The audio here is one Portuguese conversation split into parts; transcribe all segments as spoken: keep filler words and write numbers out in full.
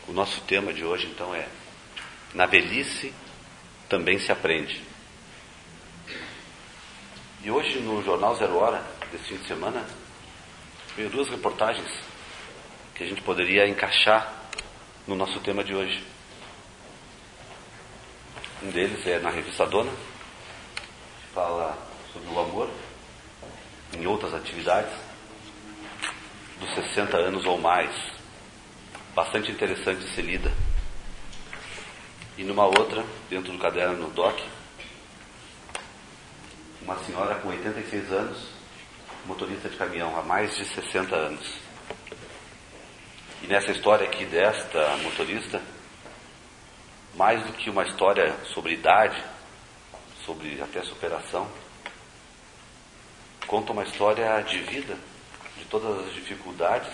O nosso tema de hoje, então, é: na velhice também se aprende. E hoje, no Jornal Zero Hora, desse fim de semana, veio duas reportagens que a gente poderia encaixar no nosso tema de hoje. Um deles é na revista Dona, que fala sobre o amor em outras atividades dos sessenta anos ou mais. Bastante interessante de ser lida. E numa outra, dentro do caderno Doc, uma senhora com oitenta e seis anos, motorista de caminhão há mais de sessenta anos. E nessa história aqui desta motorista, mais do que uma história sobre idade, sobre até superação, conta uma história de vida, de todas as dificuldades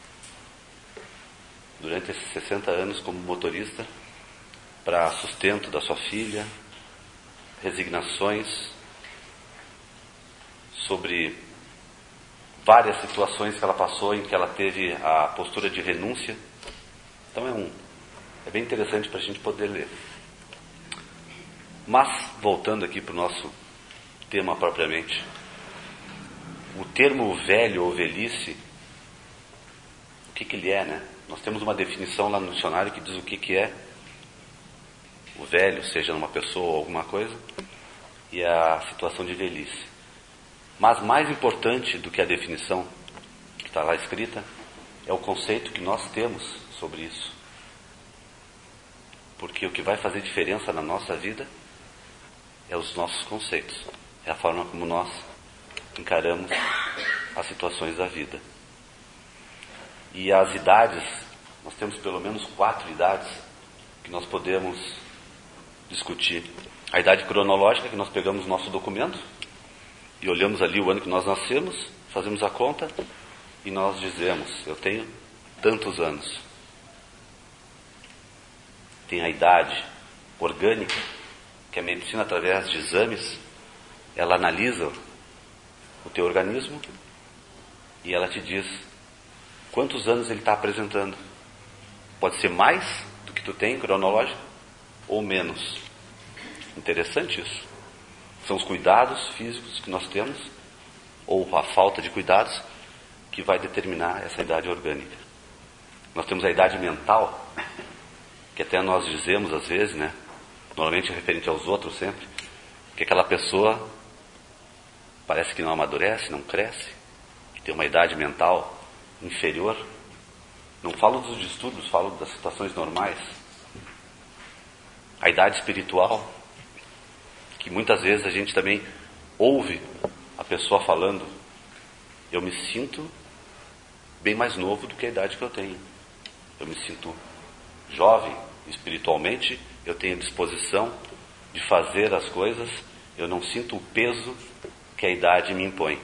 durante esses sessenta anos como motorista, para sustento da sua filha, resignações, sobre várias situações que ela passou em que ela teve a postura de renúncia. Então é um, é bem interessante para a gente poder ler. Mas, voltando aqui para o nosso tema propriamente, o termo velho ou velhice, o que que ele é, né? Nós temos uma definição lá no dicionário que diz o que que é o velho, seja numa pessoa ou alguma coisa, e a situação de velhice. Mas mais importante do que a definição que está lá escrita é o conceito que nós temos sobre isso. Porque o que vai fazer diferença na nossa vida é os nossos conceitos, é a forma como nós encaramos as situações da vida. E as idades, nós temos pelo menos quatro idades que nós podemos discutir. A idade cronológica, que nós pegamos nosso documento e olhamos ali o ano que nós nascemos, fazemos a conta e nós dizemos: eu tenho tantos anos. Tem a idade orgânica, que a medicina, através de exames, ela analisa o teu organismo e ela te diz quantos anos ele está apresentando. Pode ser mais do que tu tem cronológico ou menos. Interessante isso. São os cuidados físicos que nós temos, ou a falta de cuidados, que vai determinar essa idade orgânica. Nós temos a idade mental, que até nós dizemos às vezes, né, normalmente referente aos outros sempre, que aquela pessoa parece que não amadurece, não cresce, que tem uma idade mental inferior. Não falo dos distúrbios, falo das situações normais. A idade espiritual, que muitas vezes a gente também ouve a pessoa falando: eu me sinto bem mais novo do que a idade que eu tenho. Eu me sinto jovem espiritualmente, eu tenho disposição de fazer as coisas, eu não sinto o peso que a idade me impõe.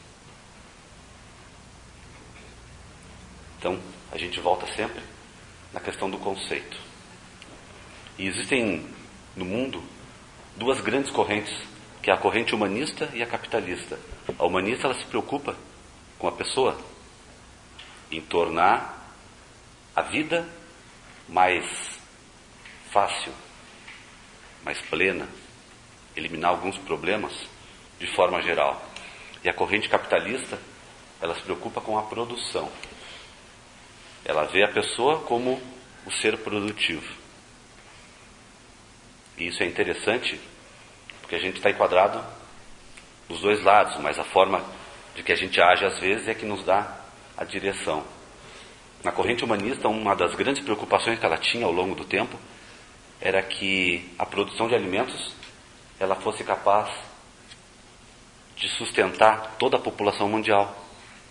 Então, a gente volta sempre na questão do conceito. E existem no mundo duas grandes correntes, que é a corrente humanista e a capitalista. A humanista, ela se preocupa com a pessoa, em tornar a vida mais fácil, mais plena, eliminar alguns problemas de forma geral. E a corrente capitalista, ela se preocupa com a produção. Ela vê a pessoa como o ser produtivo. E isso é interessante, porque a gente está enquadrado dos dois lados, mas a forma de que a gente age às vezes é que nos dá a direção. Na corrente humanista, uma das grandes preocupações que ela tinha ao longo do tempo era que a produção de alimentos ela fosse capaz de sustentar toda a população mundial.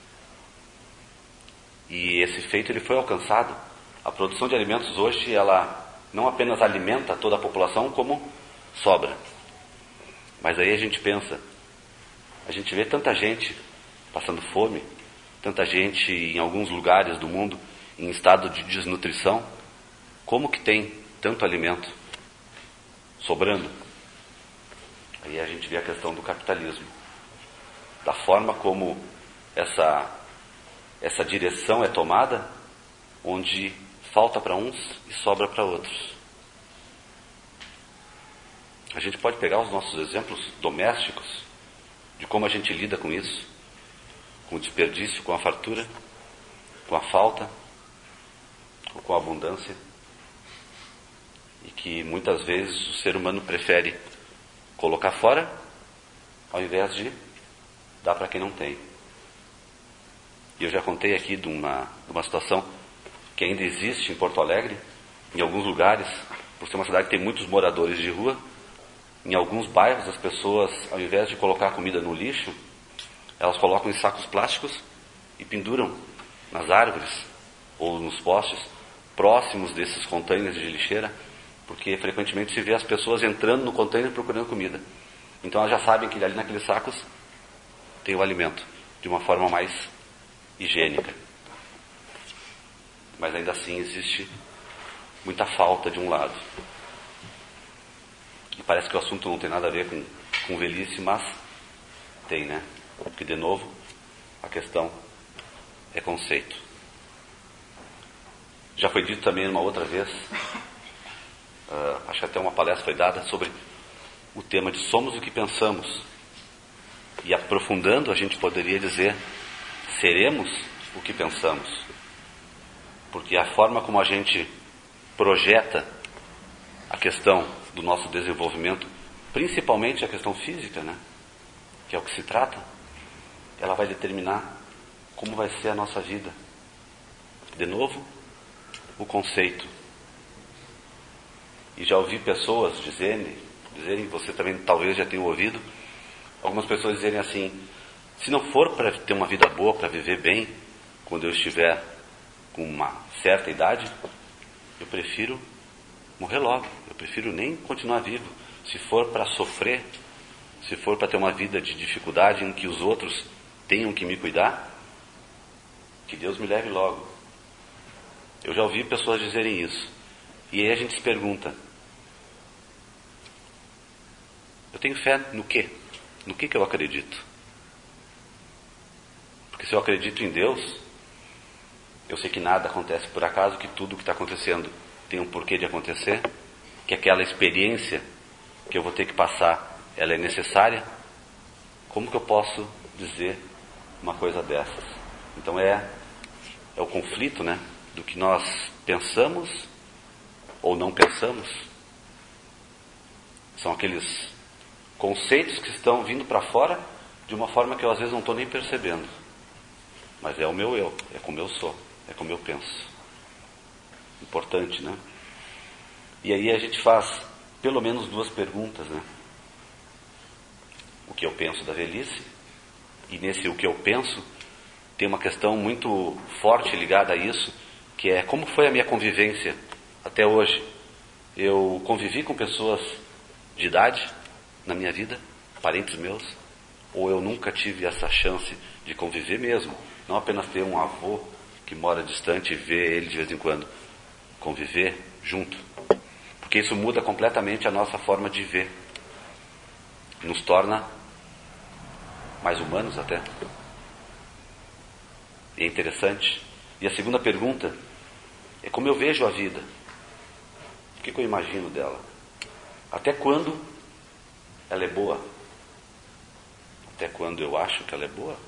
E esse feito ele foi alcançado. A produção de alimentos hoje, ela não apenas alimenta toda a população, como sobra. Mas aí a gente pensa, a gente vê tanta gente passando fome, tanta gente em alguns lugares do mundo em estado de desnutrição, como que tem tanto alimento sobrando? Aí a gente vê a questão do capitalismo, da forma como essa, essa direção é tomada, onde falta para uns e sobra para outros. A gente pode pegar os nossos exemplos domésticos de como a gente lida com isso, com o desperdício, com a fartura, com a falta ou com a abundância, e que muitas vezes o ser humano prefere colocar fora ao invés de dar para quem não tem. E eu já contei aqui de uma, de uma situação que ainda existe em Porto Alegre, em alguns lugares, por ser uma cidade que tem muitos moradores de rua. Em alguns bairros, as pessoas, ao invés de colocar a comida no lixo, elas colocam em sacos plásticos e penduram nas árvores ou nos postes próximos desses containers de lixeira, porque frequentemente se vê as pessoas entrando no container procurando comida. Então elas já sabem que ali naqueles sacos tem o alimento, de uma forma mais higiênica. Mas ainda assim existe muita falta de um lado. E parece que o assunto não tem nada a ver com, com velhice, mas tem, né? Porque, de novo, a questão é conceito. Já foi dito também uma outra vez, uh, acho que até uma palestra foi dada, sobre o tema de somos o que pensamos. E aprofundando, a gente poderia dizer, seremos o que pensamos. Porque a forma como a gente projeta a questão do nosso desenvolvimento, principalmente a questão física, né, que é o que se trata, ela vai determinar como vai ser a nossa vida. De novo, o conceito. E já ouvi pessoas dizerem, dizerem, você também talvez já tenha ouvido, algumas pessoas dizerem assim: se não for para ter uma vida boa, para viver bem, quando eu estiver com uma certa idade, eu prefiro morrer logo, eu prefiro nem continuar vivo. Se for para sofrer, se for para ter uma vida de dificuldade em que os outros tenham que me cuidar, que Deus me leve logo. Eu já ouvi pessoas dizerem isso. E aí a gente se pergunta: eu tenho fé no quê? No que que eu acredito? Porque se eu acredito em Deus, eu sei que nada acontece por acaso, que tudo que está acontecendo tem um porquê de acontecer, que aquela experiência que eu vou ter que passar, ela é necessária. Como que eu posso dizer uma coisa dessas? Então é, é o conflito, né, do que nós pensamos ou não pensamos. São aqueles conceitos que estão vindo para fora de uma forma que eu às vezes não estou nem percebendo. Mas é o meu eu, é como eu sou, é como eu penso. Importante, né? E aí a gente faz pelo menos duas perguntas, né? O que eu penso da velhice, e nesse o que eu penso tem uma questão muito forte ligada a isso, que é como foi a minha convivência até hoje. Eu convivi com pessoas de idade na minha vida, parentes meus, ou eu nunca tive essa chance de conviver mesmo, não apenas ter um avô que mora distante e ver ele de vez em quando, conviver junto, porque isso muda completamente a nossa forma de ver, nos torna mais humanos até. E é interessante. E a segunda pergunta é como eu vejo a vida, o que, que eu imagino dela, até quando ela é boa, até quando eu acho que ela é boa.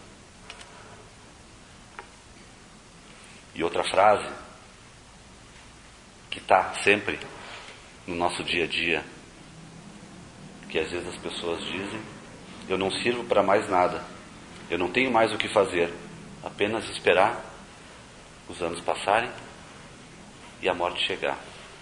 E outra frase que está sempre no nosso dia a dia, que às vezes as pessoas dizem: eu não sirvo para mais nada, eu não tenho mais o que fazer, apenas esperar os anos passarem e a morte chegar.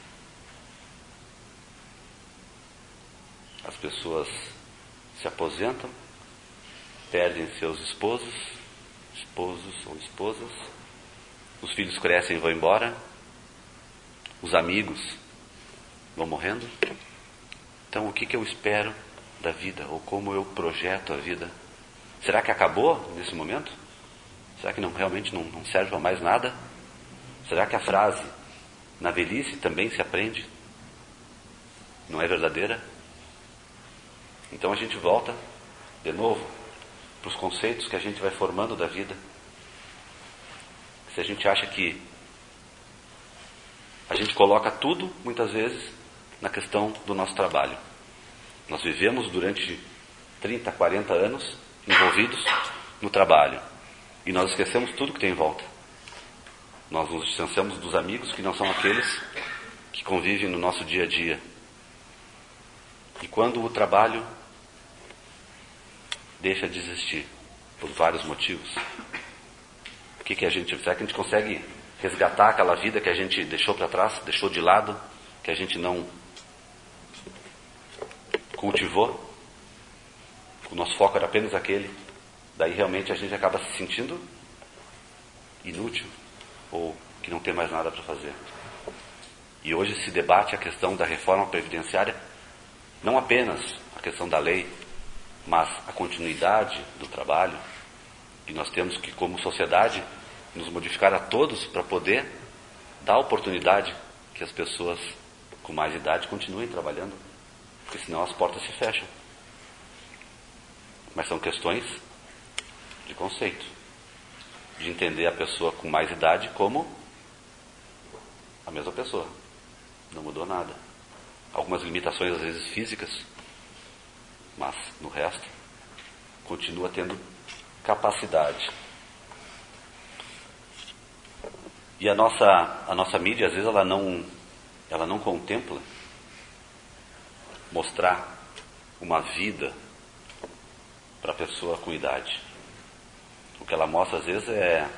As pessoas se aposentam, perdem seus esposos, esposos ou esposas, os filhos crescem e vão embora, os amigos vão morrendo. Então o que, que eu espero da vida? Ou como eu projeto a vida? Será que acabou nesse momento? Será que não, realmente não, não serve para mais nada? Será que a frase na velhice também se aprende? Não é verdadeira? Então a gente volta de novo para os conceitos que a gente vai formando da vida. Se a gente acha que a gente coloca tudo, muitas vezes, na questão do nosso trabalho. Nós vivemos durante trinta, quarenta anos envolvidos no trabalho. E nós esquecemos tudo que tem em volta. Nós nos distanciamos dos amigos que não são aqueles que convivem no nosso dia a dia. E quando o trabalho deixa de existir, por vários motivos, o que, que a gente... Será que a gente consegue resgatar aquela vida que a gente deixou para trás, deixou de lado, que a gente não cultivou? O nosso foco era apenas aquele. Daí realmente a gente acaba se sentindo inútil ou que não tem mais nada para fazer. E hoje se debate a questão da reforma previdenciária, não apenas a questão da lei, mas a continuidade do trabalho. E nós temos que, como sociedade, nos modificar a todos para poder dar oportunidade que as pessoas com mais idade continuem trabalhando, porque senão as portas se fecham. Mas são questões de conceito, de entender a pessoa com mais idade como a mesma pessoa. Não mudou nada. Algumas limitações, às vezes, físicas, mas no resto, continua tendo capacidade. E a nossa, a nossa mídia, às vezes, ela não, ela não contempla mostrar uma vida para a pessoa com idade. O que ela mostra, às vezes, é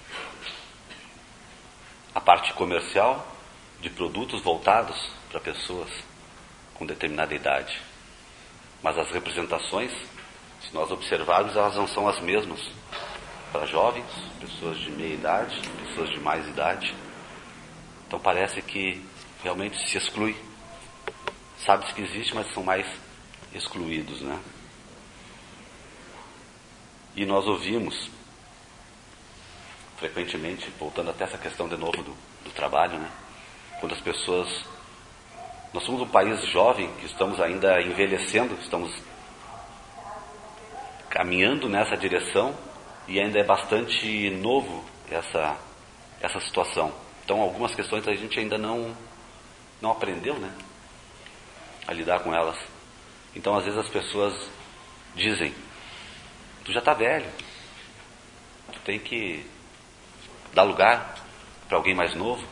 a parte comercial de produtos voltados para pessoas com determinada idade. Mas as representações, se nós observarmos, elas não são as mesmas para jovens, pessoas de meia idade, pessoas de mais idade. Então parece que realmente se exclui. Sabe-se que existe, mas são mais excluídos, né? E nós ouvimos frequentemente, voltando até essa questão de novo do, do trabalho, né? Quando as pessoas... Nós somos um país jovem, que estamos ainda envelhecendo, estamos caminhando nessa direção, e ainda é bastante novo essa, essa situação. Então algumas questões a gente ainda não, não aprendeu, né, a lidar com elas. Então às vezes as pessoas dizem: tu já está velho, tu tem que dar lugar para alguém mais novo,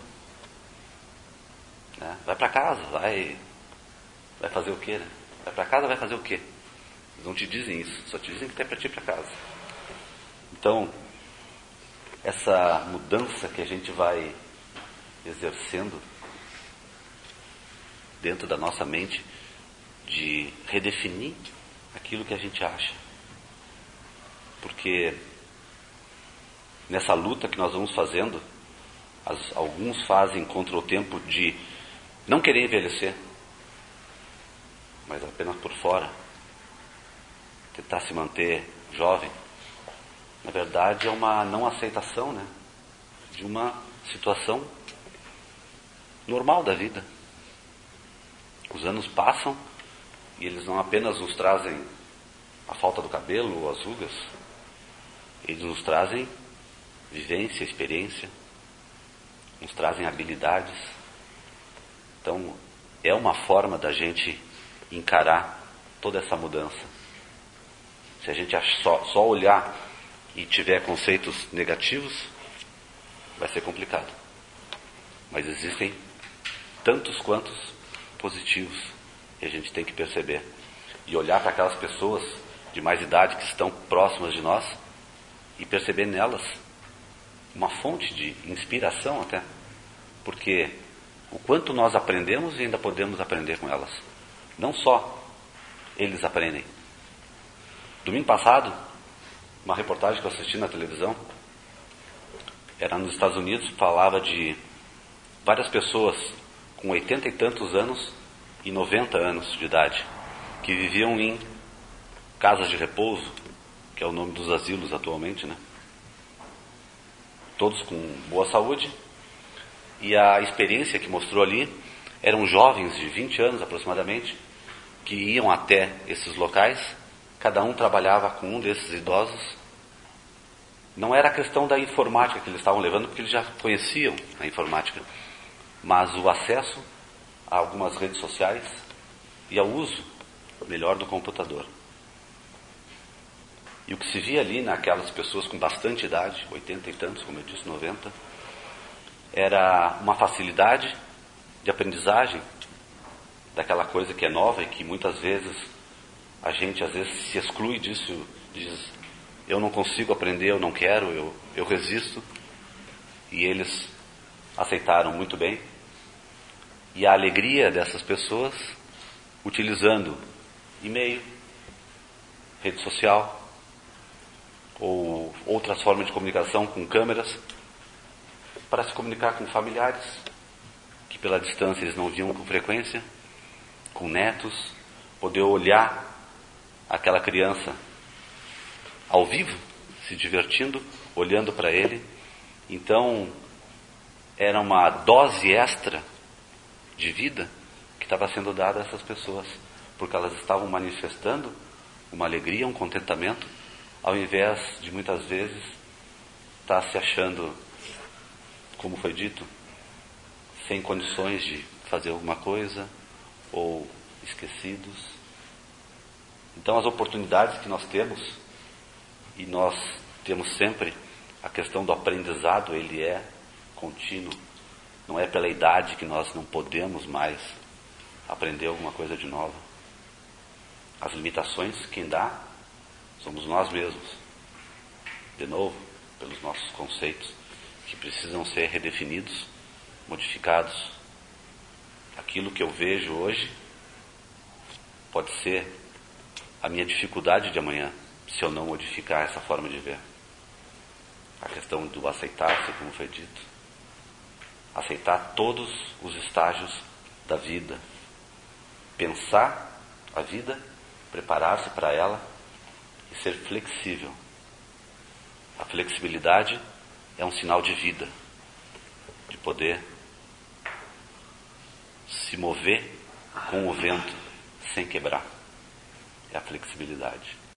né? Vai para casa, vai, vai fazer o quê, né? Vai para casa, vai fazer o quê? Eles não te dizem isso, só te dizem que tem para ti para casa. Então, essa mudança que a gente vai exercendo dentro da nossa mente, de redefinir aquilo que a gente acha. Porque nessa luta que nós vamos fazendo, as, alguns fazem contra o tempo de não querer envelhecer, mas apenas por fora, tentar se manter jovem. Na verdade é uma não aceitação, né, de uma situação normal da vida. Os anos passam e eles não apenas nos trazem a falta do cabelo ou as rugas, eles nos trazem vivência, experiência, nos trazem habilidades. Então é uma forma da gente encarar toda essa mudança. Se a gente só, só olhar e tiver conceitos negativos, vai ser complicado. Mas existem tantos quantos positivos que a gente tem que perceber. E olhar para aquelas pessoas de mais idade que estão próximas de nós e perceber nelas uma fonte de inspiração até. Porque o quanto nós aprendemos e ainda podemos aprender com elas. Não só eles aprendem. Domingo passado, uma reportagem que eu assisti na televisão, era nos Estados Unidos, falava de várias pessoas com oitenta e tantos anos e noventa anos de idade, que viviam em casas de repouso, que é o nome dos asilos atualmente, né? Todos com boa saúde, e a experiência que mostrou ali eram jovens de vinte anos aproximadamente, que iam até esses locais, cada um trabalhava com um desses idosos. Não era a questão da informática que eles estavam levando, porque eles já conheciam a informática, mas o acesso a algumas redes sociais e ao uso melhor do computador. E o que se via ali naquelas pessoas com bastante idade, oitenta e tantos, como eu disse, noventa, era uma facilidade de aprendizagem daquela coisa que é nova e que muitas vezes a gente às vezes se exclui disso, diz, eu não consigo aprender, eu não quero, eu, eu resisto. E eles aceitaram muito bem. E a alegria dessas pessoas utilizando e-mail, rede social ou outras formas de comunicação com câmeras para se comunicar com familiares que pela distância eles não viam com frequência, com netos, poder olhar aquela criança ao vivo, se divertindo, olhando para ele. Então, era uma dose extra de vida que estava sendo dada a essas pessoas, porque elas estavam manifestando uma alegria, um contentamento, ao invés de muitas vezes estar se achando, como foi dito, sem condições de fazer alguma coisa ou esquecidos. Então as oportunidades que nós temos, e nós temos sempre a questão do aprendizado, ele é contínuo. Não é pela idade que nós não podemos mais aprender alguma coisa de nova. As limitações quem dá somos nós mesmos. De novo, pelos nossos conceitos que precisam ser redefinidos, modificados. Aquilo que eu vejo hoje pode ser a minha dificuldade de amanhã, se eu não modificar essa forma de ver. A questão do aceitar-se, como foi dito. Aceitar todos os estágios da vida. Pensar a vida, preparar-se para ela e ser flexível. A flexibilidade é um sinal de vida, de poder se mover com o vento sem quebrar. É a flexibilidade.